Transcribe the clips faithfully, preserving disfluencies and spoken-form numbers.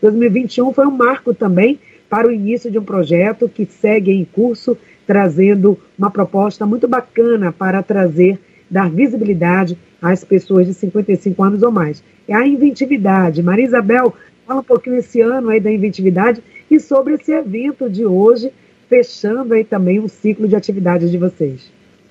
dois mil e vinte e um foi um marco também para o início de um projeto que segue em curso, trazendo uma proposta muito bacana para trazer, dar visibilidade às pessoas de cinquenta e cinco anos ou mais. É a inventividade. Maria Isabel, fala um pouquinho esse ano aí da inventividade e sobre esse evento de hoje, fechando aí também um ciclo de atividades de vocês.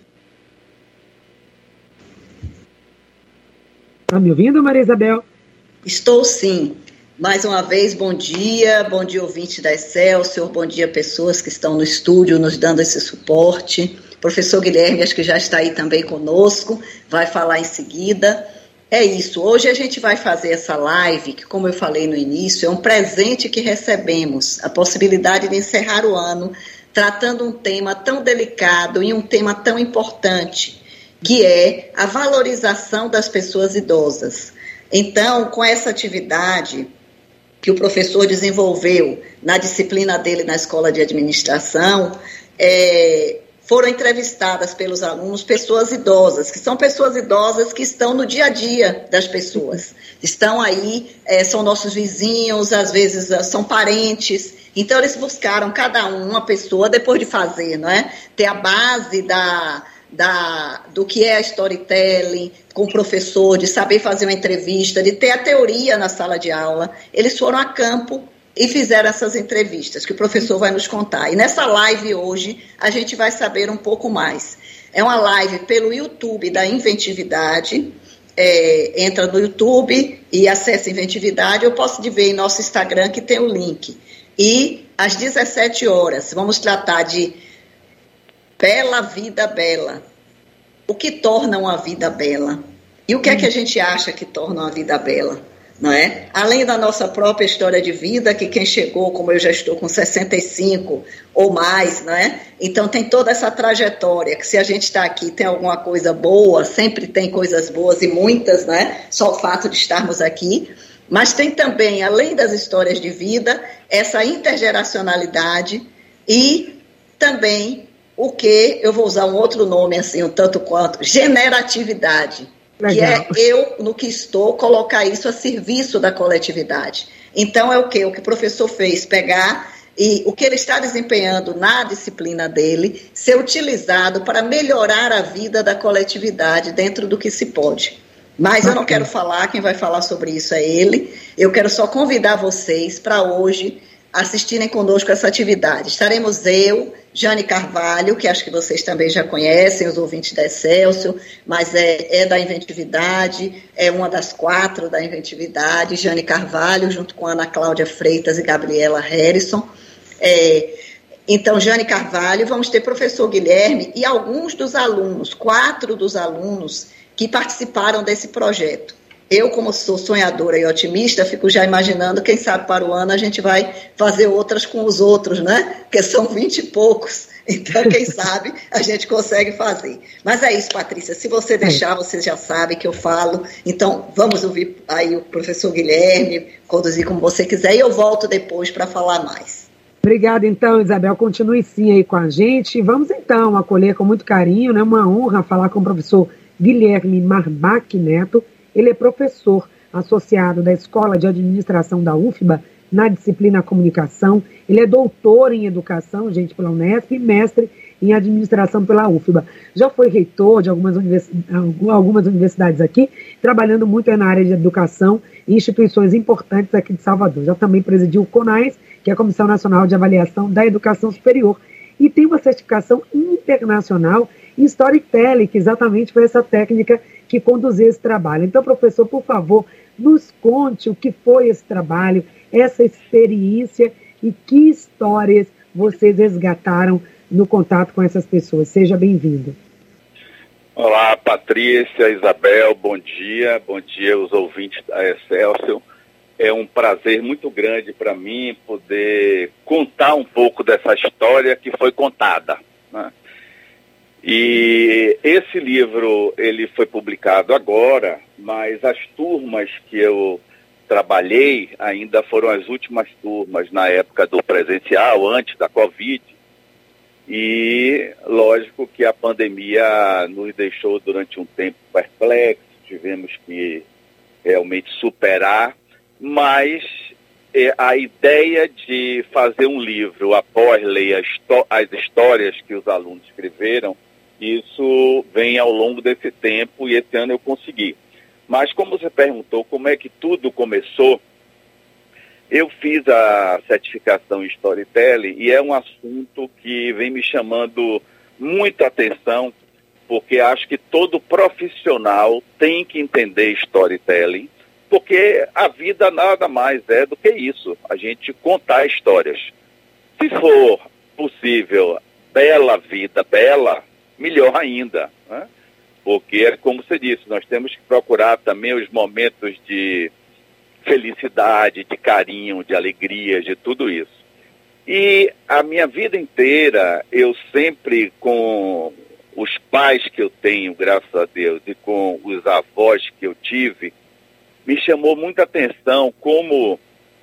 Está me ouvindo, Maria Isabel? Estou sim. Mais uma vez, bom dia, bom dia ouvinte da Excelsior, bom dia pessoas que estão no estúdio nos dando esse suporte. Professor Guilherme, acho que já está aí também conosco, vai falar em seguida. É isso, hoje a gente vai fazer essa live, que como eu falei no início, é um presente que recebemos, a possibilidade de encerrar o ano tratando um tema tão delicado e um tema tão importante, que é a valorização das pessoas idosas. Então, com essa atividade que o professor desenvolveu na disciplina dele na Escola de Administração, é, foram entrevistadas pelos alunos pessoas idosas, que são pessoas idosas que estão no dia a dia das pessoas. Estão aí, é, são nossos vizinhos, às vezes são parentes. Então, eles buscaram cada um uma pessoa, depois de fazer, não é? Ter a base da... Da, do que é a storytelling com o professor, de saber fazer uma entrevista, de ter a teoria na sala de aula. Eles foram a campo e fizeram essas entrevistas, que o professor vai nos contar. E nessa live hoje, a gente vai saber um pouco mais. É uma live pelo YouTube da Inventividade. É, entra no YouTube e acessa Inventividade. Eu posso ver em nosso Instagram, que tem o link. E às dezessete horas, vamos tratar de Bela Vida Bela. O que torna uma vida bela? E o que é que a gente acha que torna uma vida bela? Não é? Além da nossa própria história de vida, que quem chegou, como eu já estou com sessenta e cinco ou mais, não é? Então tem toda essa trajetória, que se a gente está aqui tem alguma coisa boa, sempre tem coisas boas e muitas, não é? Só o fato de estarmos aqui. Mas tem também, além das histórias de vida, essa intergeracionalidade e também o que, eu vou usar um outro nome assim, um tanto quanto, generatividade. Legal. Que é eu, no que estou, colocar isso a serviço da coletividade. Então é o que? O que o professor fez, pegar e o que ele está desempenhando na disciplina dele, ser utilizado para melhorar a vida da coletividade dentro do que se pode. Mas eu não quero falar, quem vai falar sobre isso é ele. Eu quero só convidar vocês para hoje assistirem conosco essa atividade. Estaremos eu, Jane Carvalho, que acho que vocês também já conhecem, os ouvintes da Excelsior, mas é, é da Inventividade, é uma das quatro da Inventividade, Jane Carvalho, junto com Ana Cláudia Freitas e Gabriela Harrison. É, então, Jane Carvalho, vamos ter professor Guilherme e alguns dos alunos, quatro dos alunos que participaram desse projeto. Eu, como sou sonhadora e otimista, fico já imaginando, quem sabe para o ano a gente vai fazer outras com os outros, né? Porque são vinte e poucos, então quem sabe a gente consegue fazer. Mas é isso, Patrícia, se você deixar, você já sabe que eu falo. Então, vamos ouvir aí o professor Guilherme, conduzir como você quiser, e eu volto depois para falar mais. Obrigada, então, Isabel. Continue sim aí com a gente. Vamos, então, acolher com muito carinho, né? Uma honra falar com o professor Guilherme Marbach Neto. Ele é professor associado da Escola de Administração da U F B A na disciplina Comunicação. Ele é doutor em Educação, gente, pela Unesp, e mestre em Administração pela U F B A. Já foi reitor de algumas, univers... algumas universidades aqui, trabalhando muito na área de educação e instituições importantes aqui de Salvador. Já também presidiu o CONAES, que é a Comissão Nacional de Avaliação da Educação Superior, e tem uma certificação internacional em Storytelling, que exatamente foi essa técnica que conduziu esse trabalho. Então, professor, por favor, nos conte o que foi esse trabalho, essa experiência e que histórias vocês resgataram no contato com essas pessoas. Seja bem-vindo. Olá, Patrícia, Isabel, bom dia. Bom dia aos ouvintes da Excelsior. É um prazer muito grande para mim poder contar um pouco dessa história que foi contada, né? E esse livro, ele foi publicado agora, mas as turmas que eu trabalhei ainda foram as últimas turmas na época do presencial, antes da Covid. E, lógico, que a pandemia nos deixou durante um tempo perplexos, tivemos que realmente superar, mas é, a ideia de fazer um livro após ler as, as histórias que os alunos escreveram, isso vem ao longo desse tempo e esse ano eu consegui. Mas como você perguntou como é que tudo começou, eu fiz a certificação em Storytelling e é um assunto que vem me chamando muita atenção, porque acho que todo profissional tem que entender Storytelling, porque a vida nada mais é do que isso, a gente contar histórias. Se for possível, bela vida, bela, melhor ainda, né? Porque, é como você disse, nós temos que procurar também os momentos de felicidade, de carinho, de alegria, de tudo isso. E a minha vida inteira, eu sempre, com os pais que eu tenho, graças a Deus, e com os avós que eu tive, me chamou muita atenção como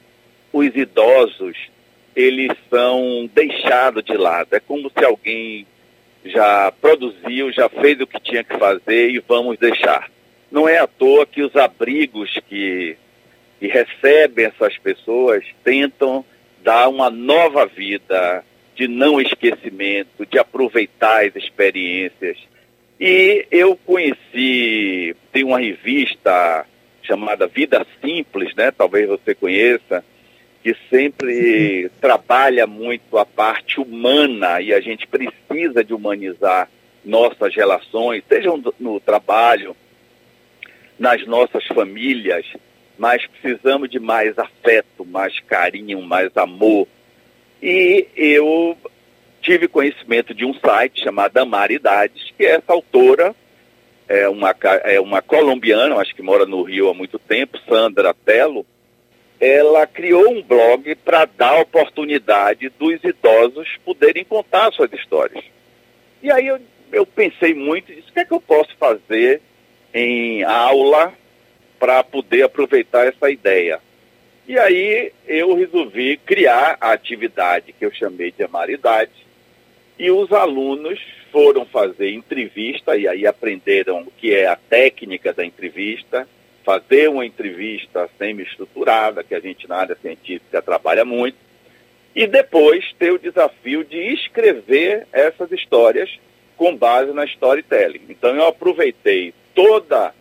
os idosos, eles são deixados de lado. É como se alguém já produziu, já fez o que tinha que fazer e vamos deixar. Não é à toa que os abrigos que, que recebem essas pessoas tentam dar uma nova vida de não esquecimento, de aproveitar as experiências. E eu conheci, tem uma revista chamada Vida Simples, né? Talvez você conheça, que sempre Sim. trabalha muito a parte humana e a gente precisa de humanizar nossas relações, sejam no trabalho, nas nossas famílias, mas precisamos de mais afeto, mais carinho, mais amor. E eu tive conhecimento de um site chamado Amaridades, que essa autora é uma, é uma colombiana, acho que mora no Rio há muito tempo, Sandra Tello. Ela criou um blog para dar a oportunidade dos idosos poderem contar suas histórias. E aí eu, eu pensei muito, disse, o que é que eu posso fazer em aula para poder aproveitar essa ideia? E aí eu resolvi criar a atividade que eu chamei de Amaridade, e os alunos foram fazer entrevista, e aí aprenderam o que é a técnica da entrevista, fazer uma entrevista semi-estruturada, que a gente na área científica trabalha muito, e depois ter o desafio de escrever essas histórias com base na Storytelling. Então eu aproveitei todas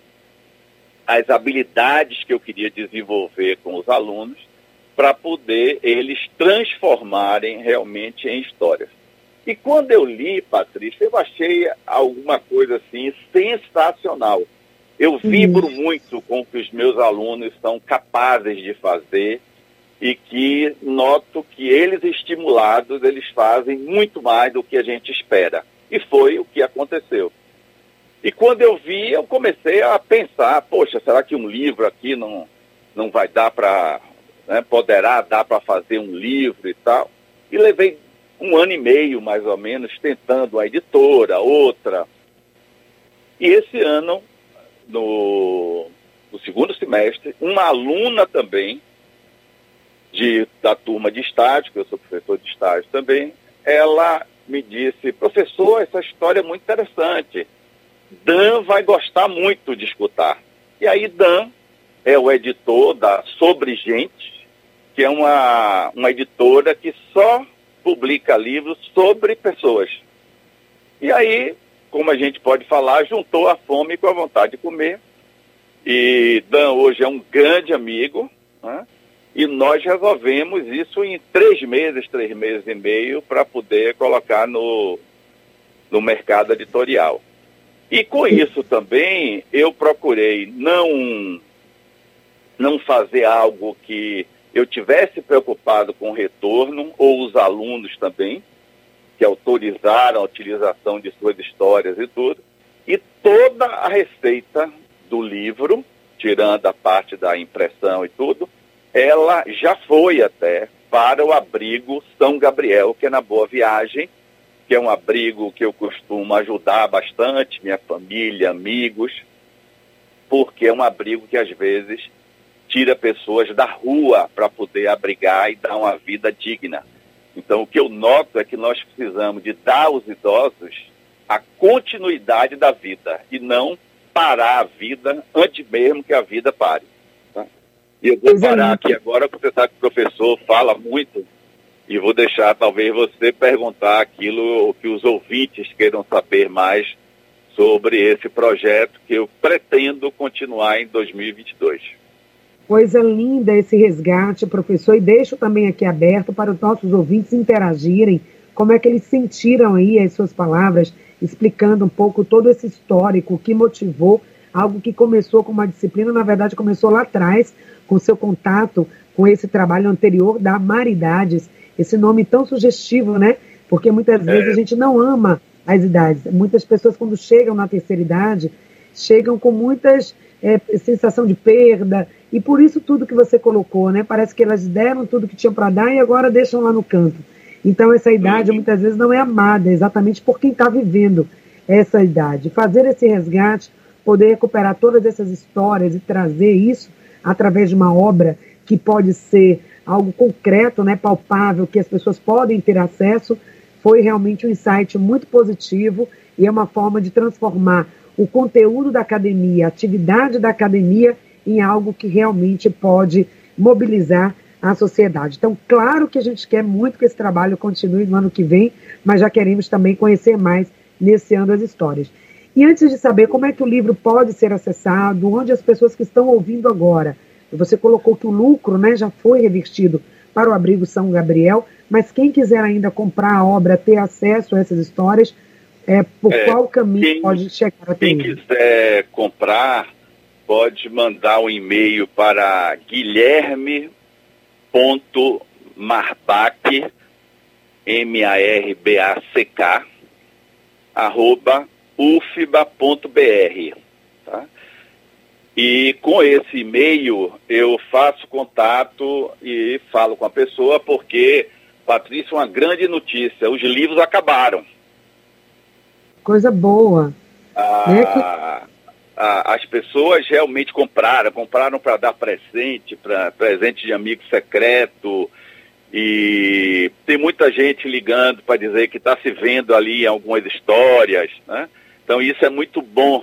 as habilidades que eu queria desenvolver com os alunos para poder eles transformarem realmente em histórias. E quando eu li, Patrícia, eu achei alguma coisa assim sensacional. Eu vibro uhum. muito com o que os meus alunos são capazes de fazer e que noto que eles estimulados, eles fazem muito mais do que a gente espera. E foi o que aconteceu. E quando eu vi, eu comecei a pensar, poxa, será que um livro aqui não, não vai dar para, né, poderá dar para fazer um livro e tal? E levei um ano e meio, mais ou menos, tentando a editora, outra. E esse ano, no, no segundo semestre, uma aluna também, de, da turma de estágio, que eu sou professor de estágio também, ela me disse, professor, essa história é muito interessante. Dan vai gostar muito de escutar. E aí Dan é o editor da Sobre Gente, que é uma, uma editora que só publica livros sobre pessoas. E aí, como a gente pode falar, juntou a fome com a vontade de comer. E Dan hoje é um grande amigo, né? E nós resolvemos isso em três meses, três meses e meio, para poder colocar no, no mercado editorial. E com isso também eu procurei não, não fazer algo que eu tivesse preocupado com o retorno, ou os alunos também, que autorizaram a utilização de suas histórias e tudo. E toda a receita do livro, tirando a parte da impressão e tudo, ela já foi até para o abrigo São Gabriel, que é na Boa Viagem, que é um abrigo que eu costumo ajudar bastante, minha família, amigos, porque é um abrigo que às vezes tira pessoas da rua para poder abrigar e dar uma vida digna. Então o que eu noto é que nós precisamos de dar aos idosos a continuidade da vida e não parar a vida antes mesmo que a vida pare. Tá? E eu vou parar aqui agora, porque você sabe que o professor fala muito, e vou deixar talvez você perguntar aquilo que os ouvintes queiram saber mais sobre esse projeto que eu pretendo continuar em dois mil e vinte e dois. Coisa linda esse resgate, professor, e deixo também aqui aberto para os nossos ouvintes interagirem, como é que eles sentiram aí as suas palavras, explicando um pouco todo esse histórico, o que motivou algo que começou com uma disciplina, na verdade começou lá atrás, com seu contato com esse trabalho anterior da Maridades, esse nome tão sugestivo, né? Porque muitas vezes É. a gente não ama as idades. Muitas pessoas, quando chegam na terceira idade, chegam com muitas é, sensação de perda, e por isso tudo que você colocou, né? Parece que elas deram tudo que tinham para dar e agora deixam lá no canto. Então essa idade muitas vezes não é amada, exatamente por quem está vivendo essa idade. Fazer esse resgate, poder recuperar todas essas histórias e trazer isso através de uma obra que pode ser algo concreto, né, palpável, que as pessoas podem ter acesso, foi realmente um insight muito positivo e é uma forma de transformar o conteúdo da academia, a atividade da academia, em algo que realmente pode mobilizar a sociedade. Então, claro que a gente quer muito que esse trabalho continue no ano que vem, mas já queremos também conhecer mais nesse ano as histórias. E antes de saber como é que o livro pode ser acessado, onde as pessoas que estão ouvindo agora, você colocou que o lucro, né, já foi revertido para o Abrigo São Gabriel, mas quem quiser ainda comprar a obra, ter acesso a essas histórias, é, por é, qual caminho quem, pode chegar até Quem ele? quiser comprar, pode mandar um e-mail para guilherme ponto marback, M A R B A C K, arroba ufba ponto b r, tá? E com esse e-mail eu faço contato e falo com a pessoa, porque, Patrícia, uma grande notícia, os livros acabaram. Coisa boa. Ah, né? que... ah, as pessoas realmente compraram, compraram para dar presente, para presente de amigo secreto, e tem muita gente ligando para dizer que está se vendo ali em algumas histórias, né? Então isso é muito bom,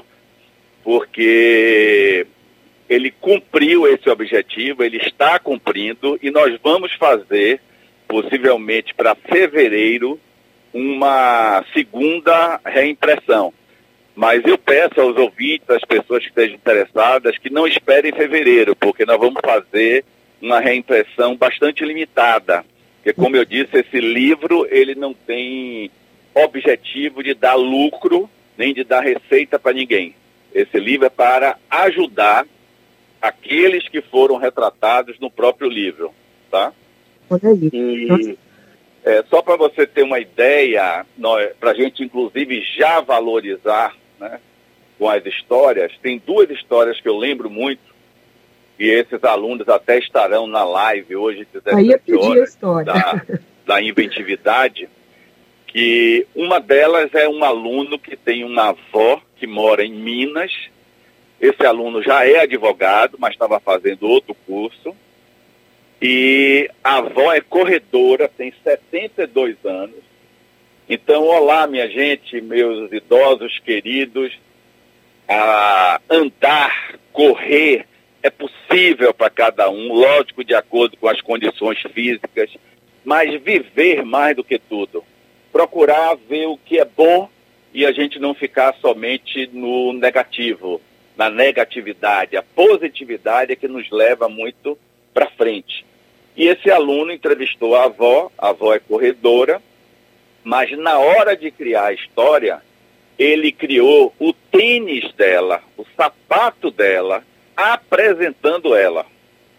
porque ele cumpriu esse objetivo, ele está cumprindo, e nós vamos fazer, possivelmente para fevereiro, uma segunda reimpressão. Mas eu peço aos ouvintes, às pessoas que estejam interessadas, que não esperem fevereiro, porque nós vamos fazer uma reimpressão bastante limitada. Porque, como eu disse, esse livro ele não tem objetivo de dar lucro, nem de dar receita para ninguém. Esse livro é para ajudar aqueles que foram retratados no próprio livro, tá? E é, só para você ter uma ideia, para a gente inclusive já valorizar, né, com as histórias, tem duas histórias que eu lembro muito, e esses alunos até estarão na live hoje, dezessete horas, da, da inventividade, que uma delas é um aluno que tem uma avó que mora em Minas. Esse aluno já é advogado, mas estava fazendo outro curso. E a avó é corredora, tem setenta e dois anos. Então, olá, minha gente, meus idosos queridos. A andar, correr, é possível para cada um, lógico, de acordo com as condições físicas, mas viver mais do que tudo. Procurar ver o que é bom e a gente não ficar somente no negativo, na negatividade. A positividade é que nos leva muito para frente. E esse aluno entrevistou a avó, a avó é corredora, mas na hora de criar a história, ele criou o tênis dela, o sapato dela, apresentando ela.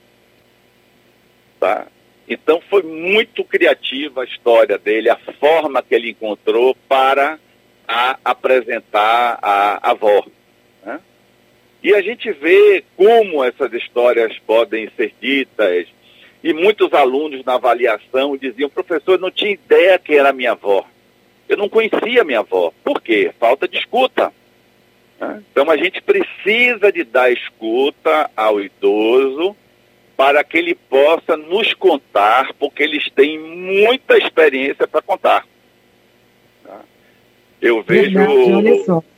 Tá? Então foi muito criativa a história dele, a forma que ele encontrou para a apresentar a avó. Né? E a gente vê como essas histórias podem ser ditas. E muitos alunos na avaliação diziam: professor, eu não tinha ideia que era minha avó. Eu não conhecia minha avó. Por quê? Falta de escuta. Né? Então a gente precisa de dar escuta ao idoso para que ele possa nos contar, porque eles têm muita experiência para contar. Tá? Eu vejo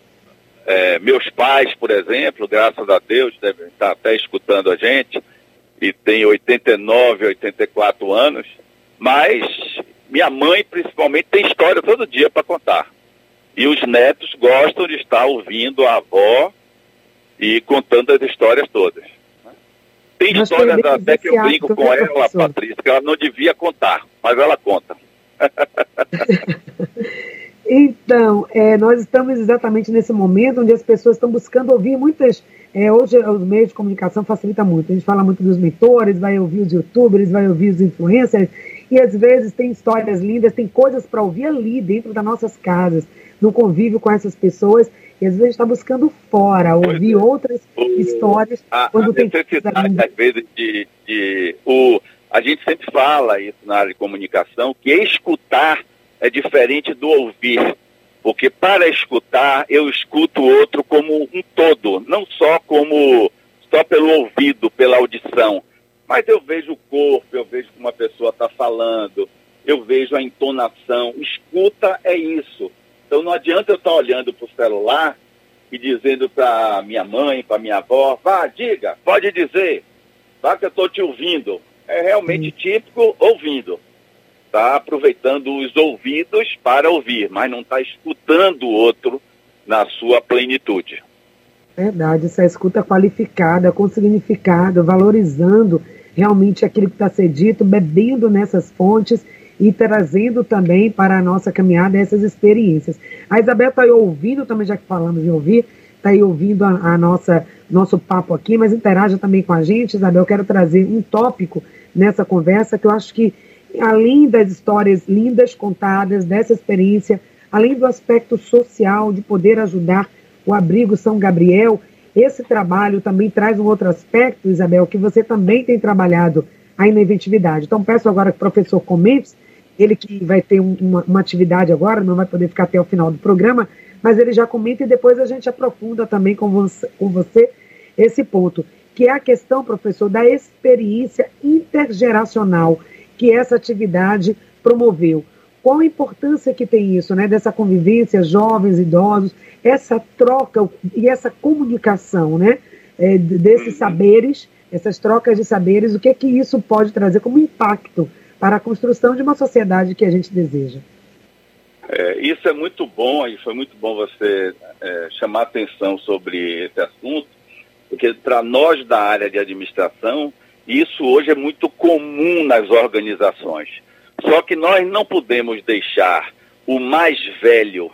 é, meus pais, por exemplo, graças a Deus, devem estar até escutando a gente. e tem oitenta e nove, oitenta e quatro anos, mas minha mãe, principalmente, tem história todo dia para contar. E os netos gostam de estar ouvindo a avó e contando as histórias todas. Tem Nós histórias perdemos até que eu esse brinco hábito, com né, ela, professor? Patrícia, que ela não devia contar, mas ela conta. Então, é, nós estamos exatamente nesse momento onde as pessoas estão buscando ouvir muitas... É, hoje os meios de comunicação facilitam muito. A gente fala muito dos mentores, vai ouvir os youtubers, vai ouvir os influencers, e às vezes tem histórias lindas, tem coisas para ouvir ali dentro das nossas casas, no convívio com essas pessoas, e às vezes a gente está buscando fora, ouvir Pois é. outras O, histórias. a, quando a tem necessidade, às vezes, de... de o, a gente sempre fala isso na área de comunicação, que escutar é diferente do ouvir. Porque para escutar, eu escuto o outro como um todo, não só como só pelo ouvido, pela audição. Mas eu vejo o corpo, eu vejo como a pessoa está falando, eu vejo a entonação. Escuta é isso. Então não adianta eu estar olhando para o celular e dizendo para minha mãe, para minha avó, vá, diga, pode dizer, vá que eu estou te ouvindo. É realmente típico ouvindo. Está aproveitando os ouvidos para ouvir, mas não está escutando o outro na sua plenitude. Verdade, essa escuta qualificada, com significado, valorizando realmente aquilo que está sendo dito, bebendo nessas fontes e trazendo também para a nossa caminhada essas experiências. A Isabel está aí ouvindo também, já que falamos em ouvir, está aí ouvindo a, a nossa, nosso papo aqui, mas interaja também com a gente, Isabel. Eu quero trazer um tópico nessa conversa que eu acho que, além das histórias lindas contadas, dessa experiência, além do aspecto social de poder ajudar o Abrigo São Gabriel, esse trabalho também traz um outro aspecto, Isabel, que você também tem trabalhado aí na inventividade. Então peço agora que o professor comente, ele que vai ter um, uma, uma atividade agora, não vai poder ficar até o final do programa, mas ele já comenta e depois a gente aprofunda também com você, com você esse ponto, que é a questão, professor, da experiência intergeracional que essa atividade promoveu. Qual a importância que tem isso, né, dessa convivência, jovens, idosos, essa troca e essa comunicação, né, é, desses saberes, essas trocas de saberes, o que é que isso pode trazer como impacto para a construção de uma sociedade que a gente deseja? É, isso é muito bom, e foi muito bom você é, chamar atenção sobre esse assunto, porque para nós da área de administração, isso hoje é muito comum nas organizações. Só que nós não podemos deixar o mais velho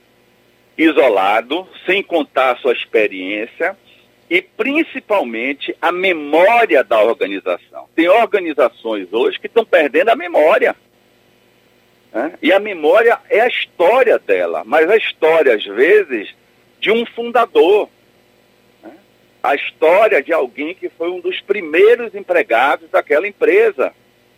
isolado, sem contar a sua experiência e, principalmente, a memória da organização. Tem organizações hoje que estão perdendo a memória. Né? E a memória é a história dela, mas a história, às vezes, de um fundador. Né? A história de alguém que foi um dos primeiros empregados daquela empresa.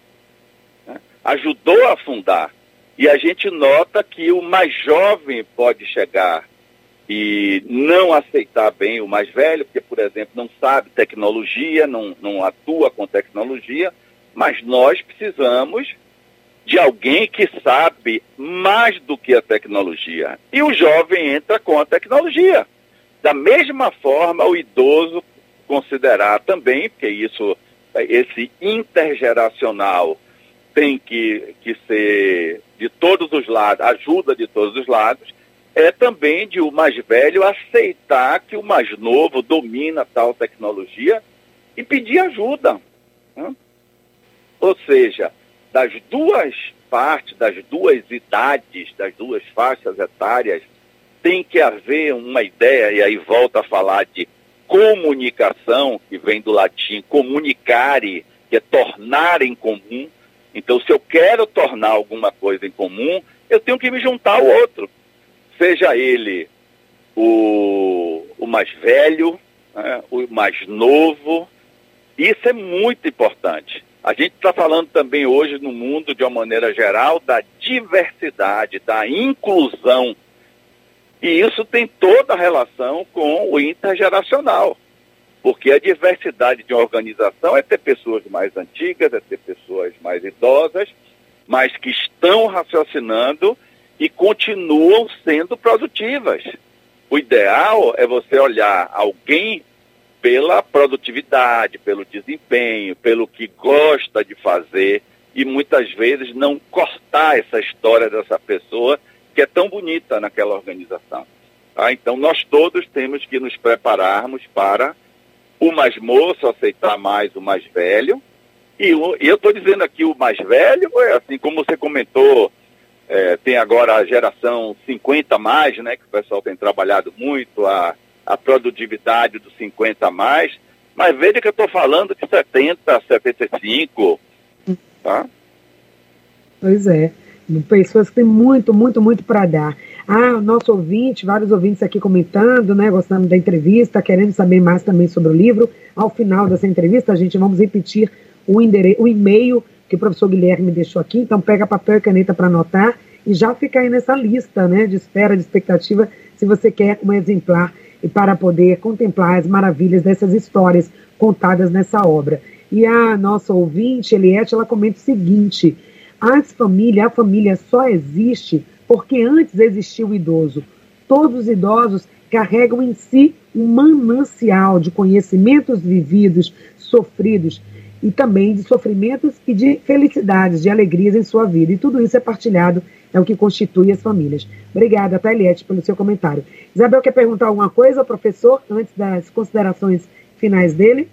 Ajudou a fundar. E a gente nota que o mais jovem pode chegar e não aceitar bem o mais velho, porque, por exemplo, não sabe tecnologia, não, não atua com tecnologia, mas nós precisamos de alguém que sabe mais do que a tecnologia. E o jovem entra com a tecnologia. Da mesma forma, o idoso considerar também, porque isso, esse intergeracional tem que, que ser de todos os lados, ajuda de todos os lados, é também de o mais velho aceitar que o mais novo domina tal tecnologia e pedir ajuda. Né? Ou seja, das duas partes, das duas idades, das duas faixas etárias, tem que haver uma ideia, e aí volta a falar de comunicação, que vem do latim comunicare, que é tornar em comum. Então, se eu quero tornar alguma coisa em comum, eu tenho que me juntar ao outro. Seja ele o, o mais velho, né, o mais novo. Isso é muito importante. A gente está falando também hoje no mundo, de uma maneira geral, da diversidade, da inclusão. E isso tem toda a relação com o intergeracional. Porque a diversidade de uma organização é ter pessoas mais antigas, é ter pessoas mais idosas, mas que estão raciocinando e continuam sendo produtivas. O ideal é você olhar alguém pela produtividade, pelo desempenho, pelo que gosta de fazer, e muitas vezes não cortar essa história dessa pessoa que é tão bonita naquela organização. Tá? Então nós todos temos que nos prepararmos para o mais moço aceitar mais o mais velho, e, o, e eu estou dizendo aqui o mais velho, é assim como você comentou, é, tem agora a geração cinquenta mais, né, que o pessoal tem trabalhado muito, a, a produtividade dos cinquenta mais, mas veja que eu estou falando de setenta, setenta e cinco, tá? Pois é, pessoas que têm muito, muito, muito para dar. Ah, o nosso ouvinte, vários ouvintes aqui comentando, né, gostando da entrevista, querendo saber mais também sobre o livro. Ao final dessa entrevista, a gente vamos repetir o, endere- o e-mail que o professor Guilherme deixou aqui, então pega papel e caneta para anotar e já fica aí nessa lista, né, de espera, de expectativa, se você quer um exemplar e para poder contemplar as maravilhas dessas histórias contadas nessa obra. E a nossa ouvinte, Eliette, ela comenta o seguinte: as famílias, a família só existe porque antes existiu o idoso. Todos os idosos carregam em si um manancial de conhecimentos vividos, sofridos, e também de sofrimentos e de felicidades, de alegrias em sua vida. E tudo isso é partilhado, é o que constitui as famílias. Obrigada, tá, Eliette, pelo seu comentário. Isabel, quer perguntar alguma coisa ao professor, antes das considerações finais dele?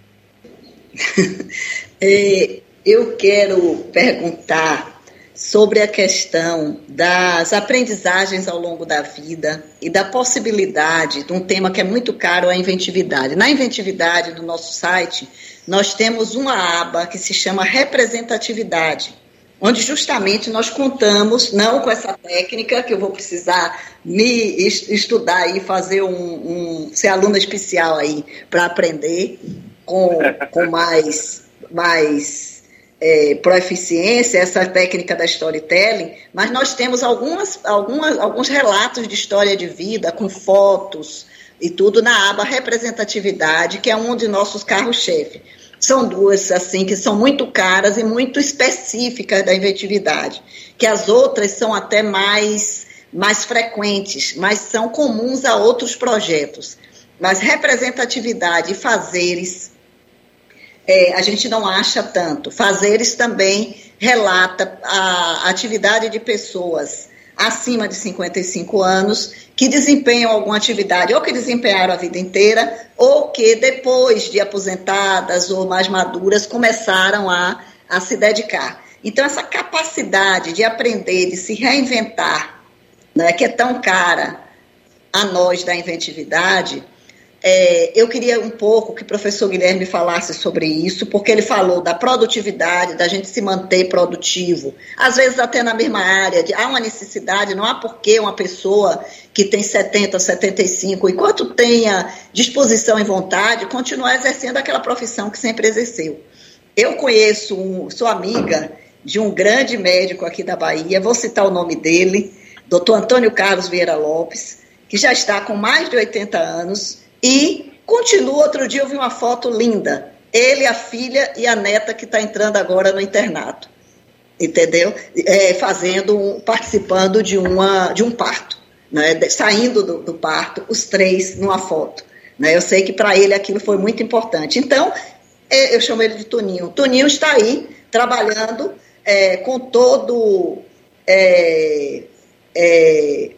é, eu quero perguntar sobre a questão das aprendizagens ao longo da vida e da possibilidade de um tema que é muito caro, a inventividade. Na inventividade do nosso site, nós temos uma aba que se chama representatividade, onde justamente nós contamos, não com essa técnica, que eu vou precisar me estudar e fazer um, um ser aluna especial aí para aprender com, com mais, mais é, proeficiência, essa técnica da storytelling, mas nós temos algumas, algumas, alguns relatos de história de vida, com fotos e tudo, na aba representatividade, que é um de nossos carros-chefe. São duas, assim, que são muito caras e muito específicas da inventividade, que as outras são até mais, mais frequentes, mas são comuns a outros projetos. Mas representatividade e fazeres, é, a gente não acha tanto. Fazeres também relata a atividade de pessoas acima de cinquenta e cinco anos, que desempenham alguma atividade, ou que desempenharam a vida inteira, ou que depois de aposentadas ou mais maduras, começaram a, a se dedicar. Então, essa capacidade de aprender, de se reinventar, né, que é tão cara a nós da inventividade, é, eu queria um pouco que o professor Guilherme falasse sobre isso, porque ele falou da produtividade, da gente se manter produtivo, às vezes até na mesma área, de, há uma necessidade, não há porquê uma pessoa que tem setenta, setenta e cinco, enquanto tenha disposição e vontade, continuar exercendo aquela profissão que sempre exerceu. Eu conheço, um, sou amiga de um grande médico aqui da Bahia, vou citar o nome dele, doutor Antônio Carlos Vieira Lopes, que já está com mais de oitenta anos, e continua. Outro dia eu vi uma foto linda, ele, a filha e a neta que está entrando agora no internato, entendeu? É, fazendo, participando de, uma, de um parto, né? Saindo do, do parto, os três numa foto, né? Eu sei que para ele aquilo foi muito importante. Então, é, eu chamo ele de Toninho. Toninho está aí, trabalhando é, com todo... É, é,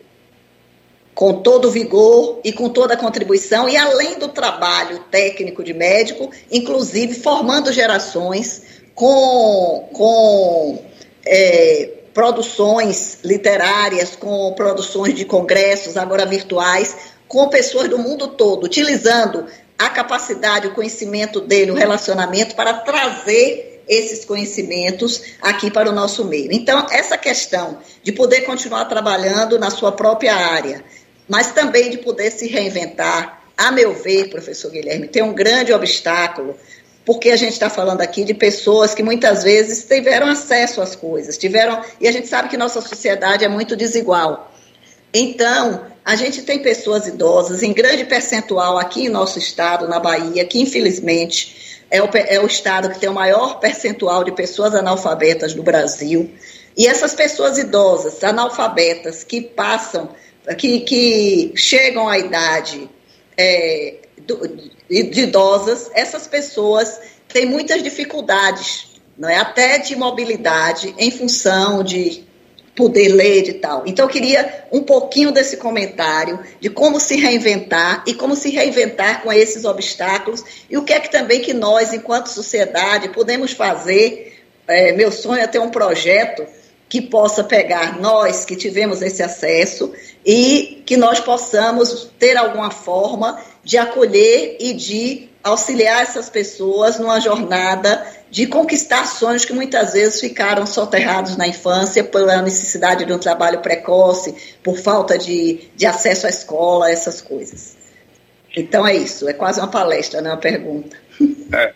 com todo o vigor e com toda a contribuição, e além do trabalho técnico de médico, inclusive formando gerações com, com é, produções literárias, com produções de congressos, agora virtuais, com pessoas do mundo todo, utilizando a capacidade, o conhecimento dele, o relacionamento, para trazer esses conhecimentos aqui para o nosso meio. Então, essa questão de poder continuar trabalhando na sua própria área, mas também de poder se reinventar, a meu ver, professor Guilherme, tem um grande obstáculo, porque a gente está falando aqui de pessoas que muitas vezes tiveram acesso às coisas, tiveram, e a gente sabe que nossa sociedade é muito desigual. Então, a gente tem pessoas idosas, em grande percentual aqui em nosso estado, na Bahia, que infelizmente é o, é o estado que tem o maior percentual de pessoas analfabetas do Brasil, e essas pessoas idosas, analfabetas, que passam... Que, que chegam à idade, é, do, e de idosas, essas pessoas têm muitas dificuldades, não é? Até de mobilidade, em função de poder ler e tal. Então, eu queria um pouquinho desse comentário de como se reinventar e como se reinventar com esses obstáculos e o que é que também que nós, enquanto sociedade, podemos fazer. É, meu sonho é ter um projeto que possa pegar nós que tivemos esse acesso e que nós possamos ter alguma forma de acolher e de auxiliar essas pessoas numa jornada de conquistar sonhos que muitas vezes ficaram soterrados na infância pela necessidade de um trabalho precoce, por falta de, de acesso à escola, essas coisas. Então é isso, é quase uma palestra, não é uma pergunta. É.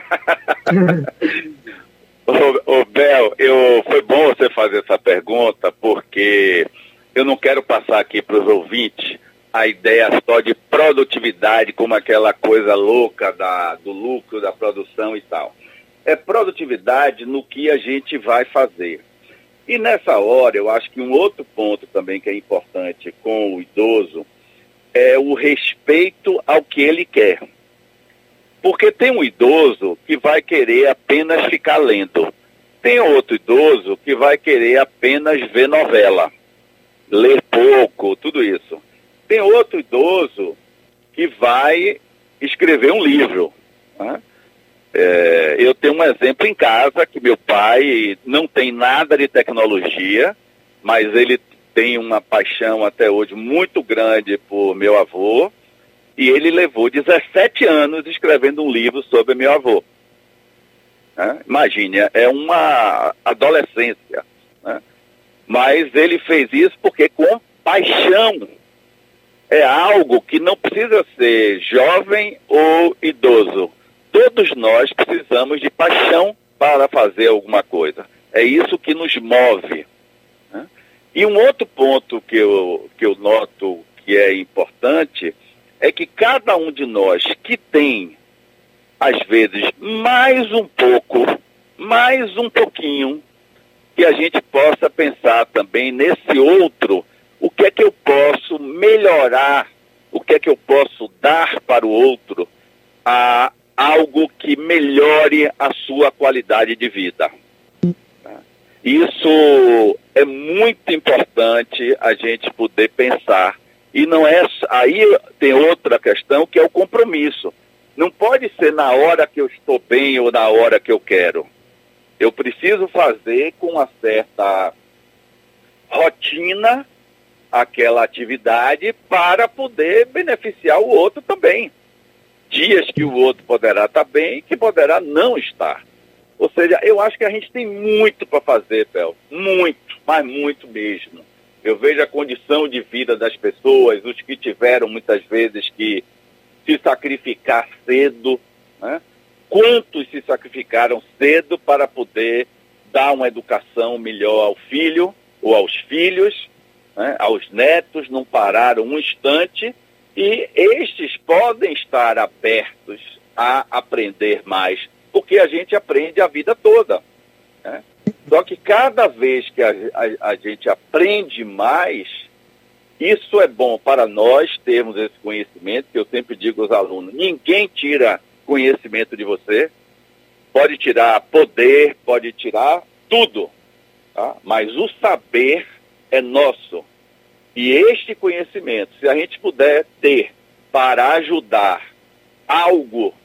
ô, ô, Bel, eu, foi bom você fazer essa pergunta, porque eu não quero passar aqui para os ouvintes a ideia só de produtividade como aquela coisa louca da, do lucro, da produção e tal. É produtividade no que a gente vai fazer. E nessa hora, eu acho que um outro ponto também que é importante com o idoso é o respeito ao que ele quer. Porque tem um idoso que vai querer apenas ficar lendo. Tem outro idoso que vai querer apenas ver novela, ler pouco, tudo isso. Tem outro idoso que vai escrever um livro, né? É, eu tenho um exemplo em casa, que meu pai não tem nada de tecnologia, mas ele tem uma paixão até hoje muito grande por meu avô, e ele levou dezessete anos escrevendo um livro sobre meu avô. Né? Imagine, é uma adolescência, né? Mas ele fez isso porque com paixão. É algo que não precisa ser jovem ou idoso. Todos nós precisamos de paixão para fazer alguma coisa. É isso que nos move. Né? E um outro ponto que eu, que eu noto que é importante é que cada um de nós que tem, às vezes, mais um pouco, mais um pouquinho, que a gente possa pensar também nesse outro, o que é que eu posso melhorar, o que é que eu posso dar para o outro, a algo que melhore a sua qualidade de vida. Isso é muito importante a gente poder pensar. E não é, aí tem outra questão que é o compromisso. Não pode ser na hora que eu estou bem ou na hora que eu quero. Eu preciso fazer com uma certa rotina aquela atividade para poder beneficiar o outro também. Dias que o outro poderá estar bem e que poderá não estar. Ou seja, eu acho que a gente tem muito para fazer, Pel. Muito, mas muito mesmo. Eu vejo a condição de vida das pessoas, os que tiveram muitas vezes que se sacrificar cedo, né? Quantos se sacrificaram cedo para poder dar uma educação melhor ao filho ou aos filhos, né? Aos netos, não pararam um instante, e estes podem estar abertos a aprender mais, porque a gente aprende a vida toda, né? Só que cada vez que a, a, a gente aprende mais, isso é bom para nós termos esse conhecimento, que eu sempre digo aos alunos, ninguém tira conhecimento de você, pode tirar poder, pode tirar tudo, tá? Mas o saber é nosso. E este conhecimento, se a gente puder ter para ajudar algo,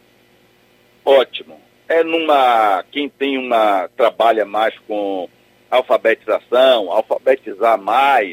ótimo. É numa, quem tem uma, trabalha mais com alfabetização, alfabetizar mais,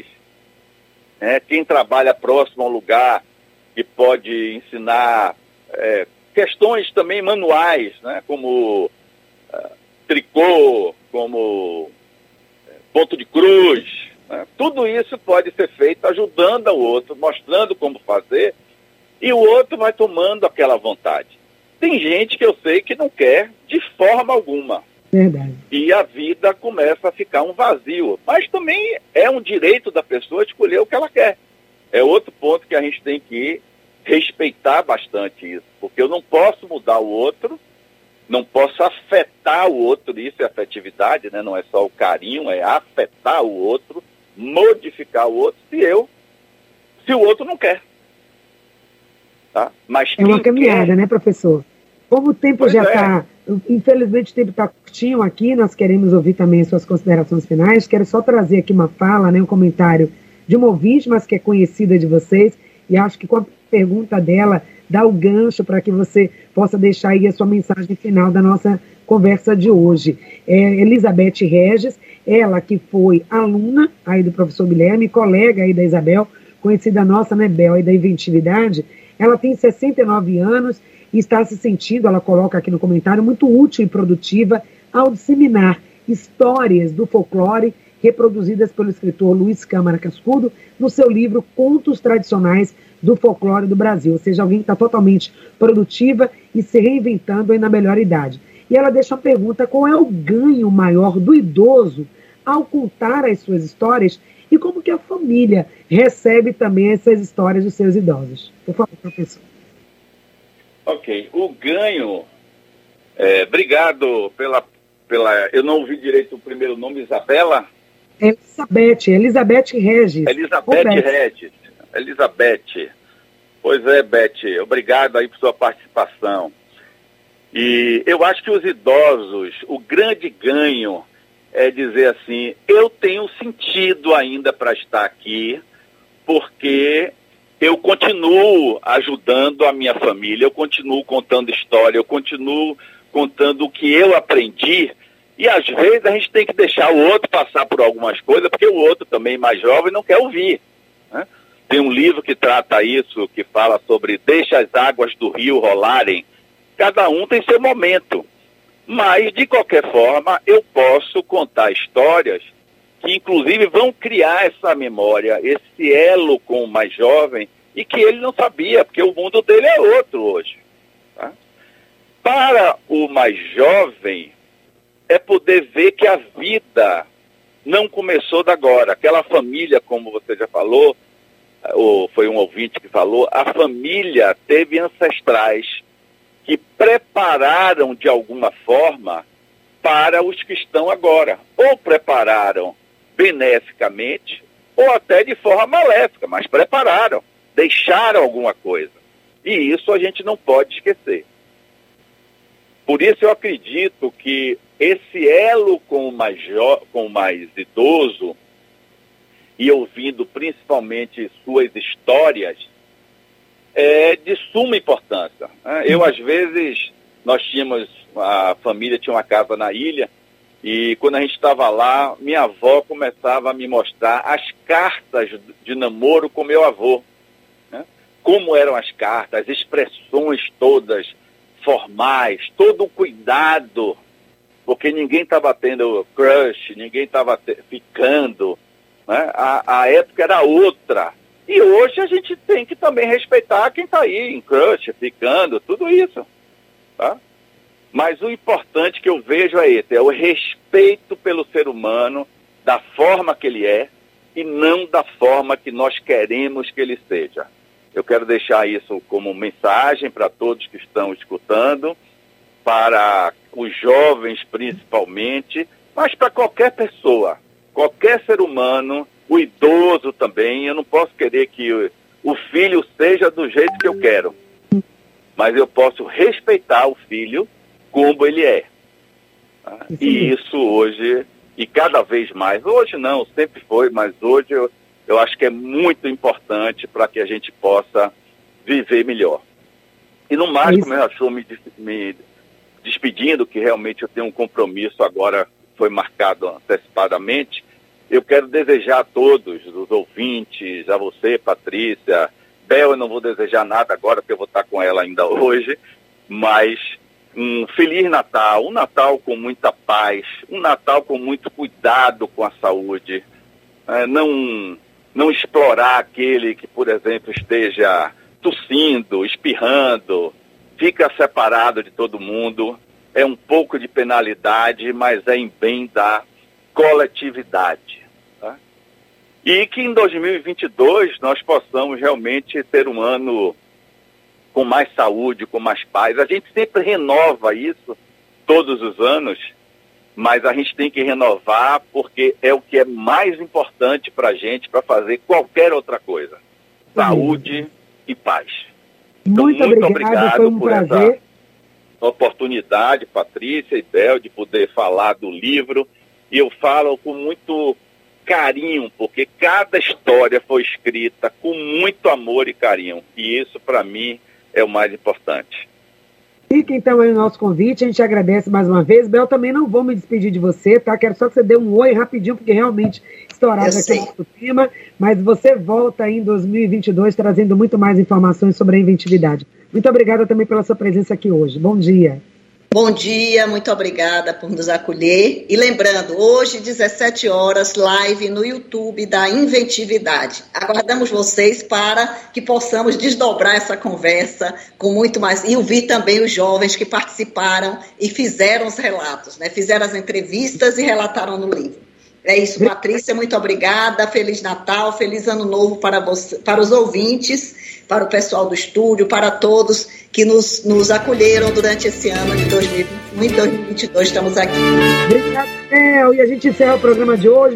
né? Quem trabalha próximo ao lugar que pode ensinar é, questões também manuais, né? Como uh, tricô, como uh, ponto de cruz, né? Tudo isso pode ser feito ajudando o outro, mostrando como fazer, e o outro vai tomando aquela vontade. Tem gente que eu sei que não quer de forma alguma. Verdade. E a vida começa a ficar um vazio. Mas também é um direito da pessoa escolher o que ela quer. É outro ponto que a gente tem que respeitar bastante isso. Porque eu não posso mudar o outro, não posso afetar o outro, isso é afetividade, né? Não é só o carinho, é afetar o outro, modificar o outro, se eu, se o outro não quer. Tá? Mas é uma caminhada, quer... né, professor? Como o tempo pois já está, é. infelizmente o tempo está curtinho aqui, nós queremos ouvir também suas considerações finais. Quero só trazer aqui uma fala, né, um comentário de uma ouvinte, mas que é conhecida de vocês, e acho que com a pergunta dela dá o gancho para que você possa deixar aí a sua mensagem final da nossa conversa de hoje. É Elizabeth Regis, ela que foi aluna aí do professor Guilherme, colega aí da Isabel, conhecida nossa, né, Bel, aí da Inventividade. Ela tem sessenta e nove anos e está se sentindo, ela coloca aqui no comentário, muito útil e produtiva ao disseminar histórias do folclore reproduzidas pelo escritor Luiz Câmara Cascudo no seu livro Contos Tradicionais do Folclore do Brasil. Ou seja, alguém que está totalmente produtiva e se reinventando aí na melhor idade. E ela deixa uma pergunta: qual é o ganho maior do idoso ao contar as suas histórias e como que a família recebe também essas histórias dos seus idosos? Por favor, professor. Ok. O ganho... É, obrigado pela, pela... Eu não ouvi direito o primeiro nome, Isabela? Elizabeth, Elizabeth Regis. Elizabeth Regis. Elizabeth. Pois é, Beth. Obrigado aí por sua participação. E eu acho que os idosos, o grande ganho é dizer assim, eu tenho sentido ainda para estar aqui, porque eu continuo ajudando a minha família, eu continuo contando história, eu continuo contando o que eu aprendi, e às vezes a gente tem que deixar o outro passar por algumas coisas, porque o outro também mais jovem não quer ouvir, né? Tem um livro que trata isso, que fala sobre deixa as águas do rio rolarem. Cada um tem seu momento. Mas, de qualquer forma, eu posso contar histórias que, inclusive, vão criar essa memória, esse elo com o mais jovem, e que ele não sabia, porque o mundo dele é outro hoje. Tá? Para o mais jovem, é poder ver que a vida não começou de agora. Aquela família, como você já falou, ou foi um ouvinte que falou, a família teve ancestrais que prepararam de alguma forma para os que estão agora. Ou prepararam beneficamente, ou até de forma maléfica, mas prepararam, deixaram alguma coisa. E isso a gente não pode esquecer. Por isso eu acredito que esse elo com o mais, jo- com o mais idoso, e ouvindo principalmente suas histórias, é de suma importância. Eu, às vezes, nós tínhamos, a família tinha uma casa na ilha, e quando a gente estava lá, minha avó começava a me mostrar as cartas de namoro com meu avô. Né? Como eram as cartas, as expressões todas formais, todo o cuidado, porque ninguém estava tendo crush, ninguém estava ficando, né? a, a época era outra. E hoje a gente tem que também respeitar quem está aí em crush, ficando, tudo isso. Tá? Mas o importante que eu vejo é esse, é o respeito pelo ser humano, da forma que ele é, e não da forma que nós queremos que ele seja. Eu quero deixar isso como mensagem para todos que estão escutando, para os jovens principalmente, mas para qualquer pessoa, qualquer ser humano, o idoso também. Eu não posso querer que o, o filho seja do jeito que eu quero, mas eu posso respeitar o filho como ele é. Tá? E isso hoje, e cada vez mais, hoje não, sempre foi, mas hoje eu, eu acho que é muito importante para que a gente possa viver melhor. E no mais, como eu estou me, me despedindo, que realmente eu tenho um compromisso agora, foi marcado antecipadamente, eu quero desejar a todos, os ouvintes, a você, Patrícia, Bel, eu não vou desejar nada agora, porque eu vou estar com ela ainda hoje, mas um Feliz Natal, um Natal com muita paz, um Natal com muito cuidado com a saúde, é, não, não explorar aquele que, por exemplo, esteja tossindo, espirrando, fica separado de todo mundo, é um pouco de penalidade, mas é em bem da coletividade. Tá? E que em dois mil e vinte e dois nós possamos realmente ter um ano com mais saúde, com mais paz. A gente sempre renova isso todos os anos, mas a gente tem que renovar porque é o que é mais importante para a gente, para fazer qualquer outra coisa. Saúde e paz. Muito, muito obrigado, obrigado foi um por prazer. essa oportunidade, Patrícia e Bel, de poder falar do livro. E eu falo com muito carinho, porque cada história foi escrita com muito amor e carinho. E isso, para mim, é o mais importante. Fica então aí o nosso convite, a gente agradece mais uma vez. Bel, também não vou me despedir de você, tá? Quero só que você dê um oi rapidinho, porque realmente estourado aqui o nosso tema, mas você volta aí em dois mil e vinte e dois trazendo muito mais informações sobre a inventividade. Muito obrigada também pela sua presença aqui hoje. Bom dia. Bom dia, muito obrigada por nos acolher. E lembrando, hoje, dezessete horas, live no YouTube da Inventividade. Aguardamos vocês para que possamos desdobrar essa conversa com muito mais. E ouvir também os jovens que participaram e fizeram os relatos, né? Fizeram as entrevistas e relataram no livro. É isso, Patrícia, muito obrigada. Feliz Natal, feliz Ano Novo para, você, para os ouvintes, para o pessoal do estúdio, para todos que nos, nos acolheram durante esse ano de dois mil e vinte e um e dois mil e vinte e dois. Estamos aqui. Obrigada, Bel. E a gente encerra o programa de hoje.